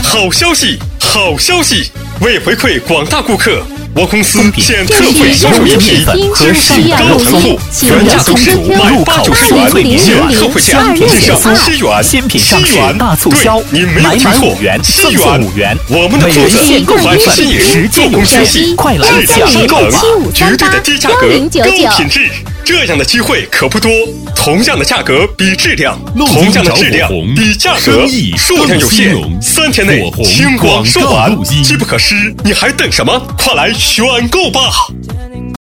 好消息，好消息！为回馈广大顾客，我公司现特惠销售一批精细高层护，原价都是买890元，现特惠价只剩7元， 新品上市大促销， 对，你没有听错，7元，我们的铺子还是新颖，做工纤细， 快来质量上乘，绝对的低价格， 1099 高品质。这样的机会可不多，同样的价格比质量，同样的质量比价格，数量有限，3天内清光售完，机不可失，你还等什么？快来选购吧！